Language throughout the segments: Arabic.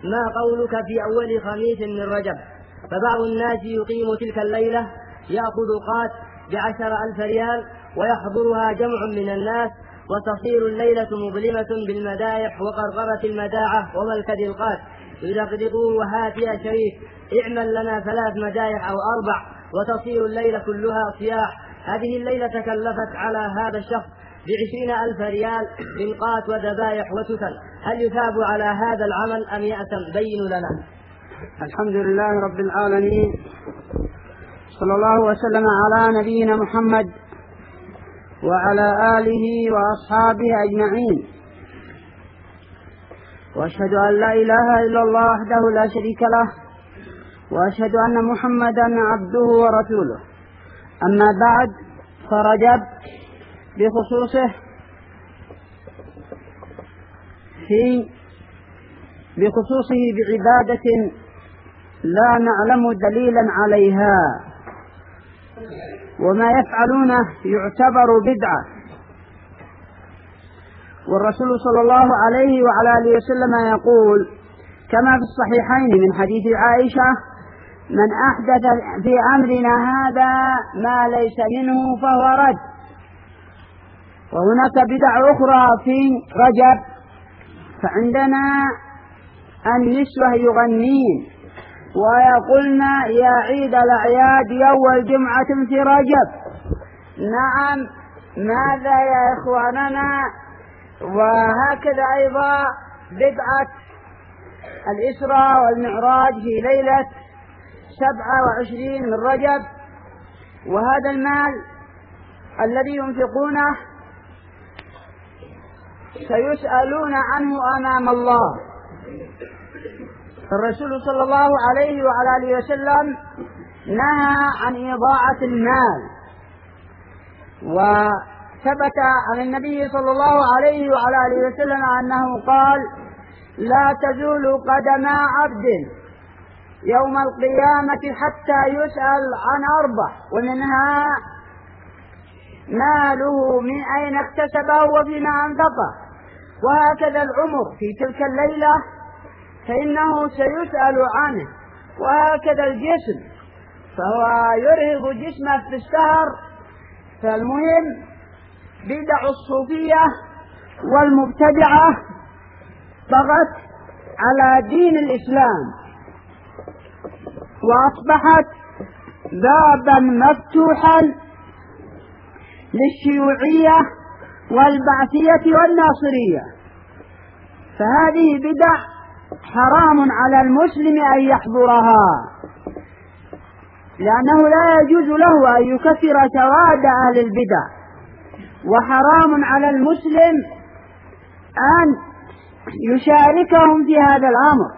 ما قولك في أول خميس من رجب؟ فبعض الناس يقيم تلك الليلة يأخذ قات ب10,000 ريال ويحضرها جمع من الناس، وتصير الليلة مظلمة بالمدايح وقرقرة المداعة وملكد القات، يدقدقون وهات يا شريف اعمل لنا 3 مدايح أو 4، وتصير الليلة كلها صياح. هذه الليلة تكلفت على هذا الشخص ب20,000 ريال من قات وذبائح وتثل، هل يثاب على هذا العمل أم يأثم؟ بين لنا. الحمد لله رب العالمين، صلى الله وسلم على نبينا محمد وعلى آله وأصحابه أجمعين، وأشهد أن لا إله إلا الله وحده لا شريك له، وأشهد أن محمدا عبده ورسوله. أما بعد، فرجب بخصوصه بعبادة لا نعلم دليلا عليها، وما يفعلونه يعتبر بدعة. والرسول صلى الله عليه وعلى آله وسلم يقول كما في الصحيحين من حديث عائشة: من أحدث في أمرنا هذا ما ليس منه فهو رد. وهناك بدع أخرى في رجب، فعندنا النسوة يغنين ويقولن يا عيد الأعياد يوم جمعة في رجب. نعم، ماذا يا إخواننا؟ وهكذا أيضا بدعة الإسراء والمعراج في ليلة 27 من رجب، وهذا المال الذي ينفقونه سيسألون عنه أمام الله. الرسول صلى الله عليه وعلى آله وسلم نهى عن إضاعة المال، وثبت عن النبي صلى الله عليه وعلى آله وسلم أنه قال: لا تزول قدم عبد يوم القيامة حتى يسأل عن 4، ومنها ماله من أين اكتسبه وفيما أنفقه. وهكذا العمر في تلك الليلة فإنه سيسأل عنه، وهكذا الجسم فهو يرهق جسمه في السهر. فالمهم بدع الصوفية والمبتدعة طغت على دين الإسلام، وأصبحت بابا مفتوحا للشيوعية والبعثية والناصرية. فهذه بدع حرام على المسلم أن يحضرها، لأنه لا يجوز له أن يكثر سواد أهل البدع، وحرام على المسلم أن يشاركهم في هذا الأمر،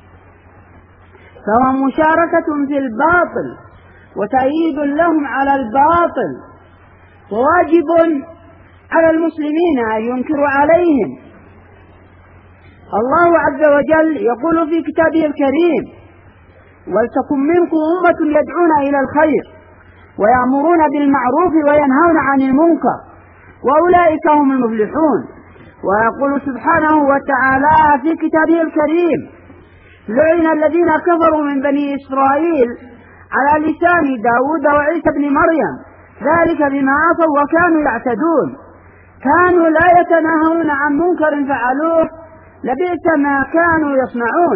فهو مشاركة في الباطل وتأييد لهم على الباطل، وواجب على المسلمين أن ينكروا عليهم. الله عز وجل يقول في كتابه الكريم: ولتكن منكم أمة يدعون إلى الخير ويأمرون بالمعروف وينهون عن المنكر وأولئك هم المفلحون. ويقول سبحانه وتعالى في كتابه الكريم: لعن الذين كفروا من بني إسرائيل على لسان داود وعيسى بن مريم ذلك بما عصوا وكانوا يعتدون، كانوا لا يتناهون عن منكر فعلوه لبئس ما كانوا يصنعون.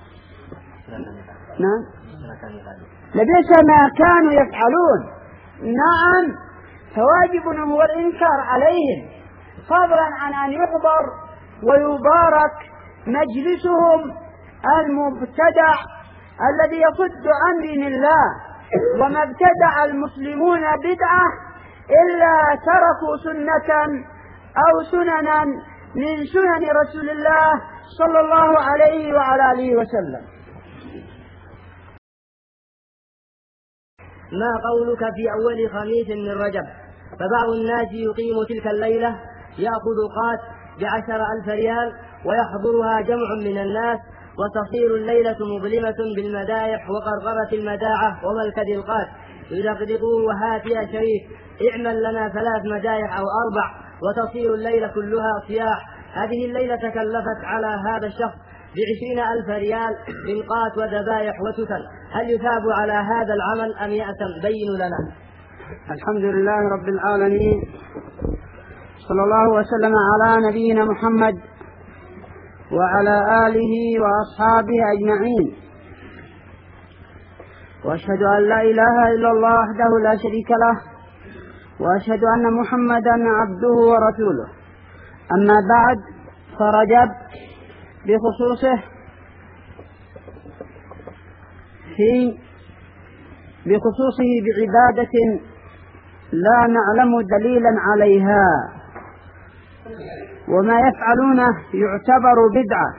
نعم، لبئس ما كانوا يفعلون. نعم، فواجب هو الإنكار عليهم، فضلا عن أن يحضر ويبارك مجلسهم المبتدع الذي يصد عن دين الله. وما ابتدع المسلمون بدعة إلا تركوا سنة أو سننا من سنن رسول الله صلى الله عليه وعلى آله وسلم. ما قولك في أول خميس من رجب؟ فبعض الناس يقيم تلك الليلة يأخذ قات ب10,000 ريال ويحضرها جمع من الناس، وتصير الليلة مظلمة بالمدايح وقرقرة المداعة وملكد القات، يدقدقون وهات يا شريف اعمل لنا 3 مدايح أو 4، وتصير الليلة كلها صياح. هذه الليلة تكلفت على هذا الشخص ب20,000 ريال بنقات وذبائح وتتن، هل يثاب على هذا العمل أم يأثم؟ بين لنا. الحمد لله رب العالمين، صلى الله وسلم على نبينا محمد وعلى آله وأصحابه أجمعين، وأشهد أن لا إله إلا الله وحده لا شريك له، وأشهد أن محمدا عبده ورسوله. أما بعد، فرجب بخصوصه بعبادة لا نعلم دليلا عليها، وما يفعلونه يعتبر بدعة.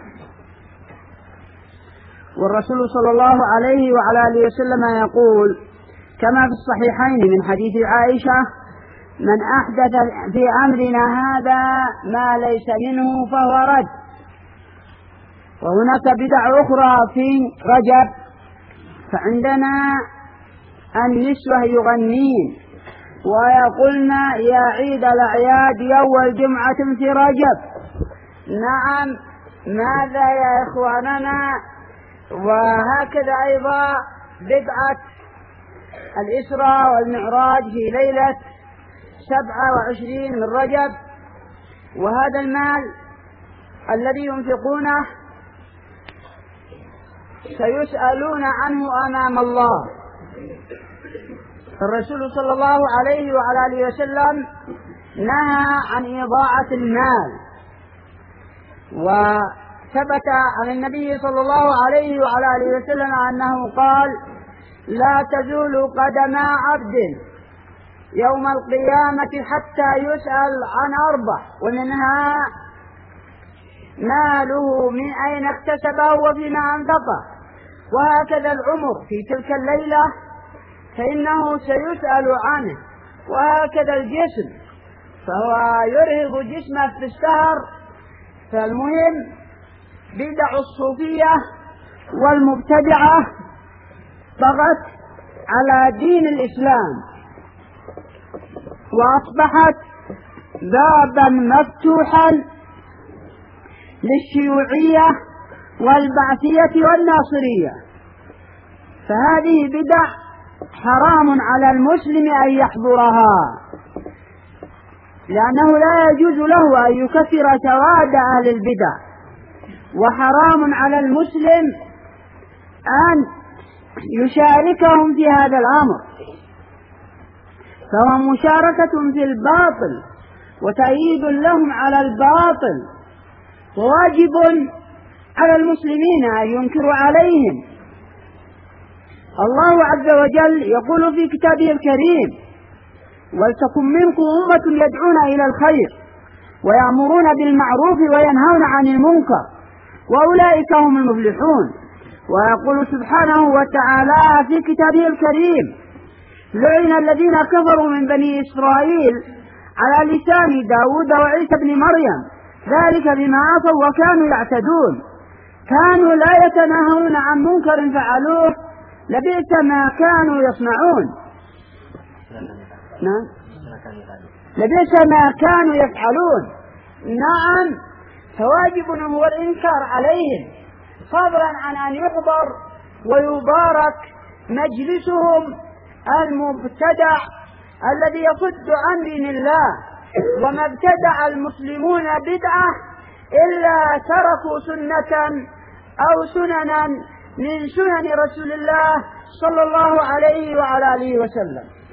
والرسول صلى الله عليه وعلى آله وسلم يقول كما في الصحيحين من حديث عائشة: من أحدث في أمرنا هذا ما ليس منه فهو رد. وهناك بدع أخرى في رجب، فعندنا النسوة يغنين ويقولن يا عيد الأعياد يوم جمعة في رجب. نعم، ماذا يا إخواننا؟ وهكذا أيضا بدعة الإسراء والمعراج في ليلة 27 من رجب، وهذا المال الذي ينفقونه سيسألون عنه أمام الله. الرسول صلى الله عليه وعلى آله وسلم نهى عن إضاعة المال، وثبت عن النبي صلى الله عليه وعلى آله وسلم أنه قال: لا تزول قدم عبد يوم القيامة حتى يسأل عن 4، ومنها ماله من أين اكتسبه وفيما أنفقه. وهكذا العمر في تلك الليلة فإنه سيسأل عنه، وهكذا الجسم فهو يرهق جسمه في السهر. فالمهم بدع الصوفية والمبتدعة طغت على دين الإسلام، وأصبحت بابا مفتوحا للشيوعية والبعثية والناصرية. فهذه بدع حرام على المسلم أن يحضرها، لأنه لا يجوز له أن يكفر سواد أهل البدع، وحرام على المسلم أن يشاركهم في هذا الأمر. فهو مشاركة في الباطل وتأييد لهم على الباطل، وواجب على المسلمين أن ينكروا عليهم. الله عز وجل يقول في كتابه الكريم: ولتكن منكم أمة يدعون إلى الخير ويأمرون بالمعروف وينهون عن المنكر وأولئك هم المفلحون. ويقول سبحانه وتعالى في كتابه الكريم: لعن الذين كفروا من بني إسرائيل على لسان داود وعيسى بن مريم ذلك بما عصوا وكانوا يعتدون، كانوا لا يتناهون عن منكر فعلوه لبئس ما كانوا يصنعون. نعم، لبئس ما كانوا يفعلون. نعم، فواجب هو الإنكار عليهم، فضلا عن أن يحضر ويبارك مجلسهم المبتدع الذي يصد عن دين الله. وما ابتدع المسلمون بدعة إلا تركوا سنة أو سننا من سنن رسول الله صلى الله عليه وعلى آله وسلم.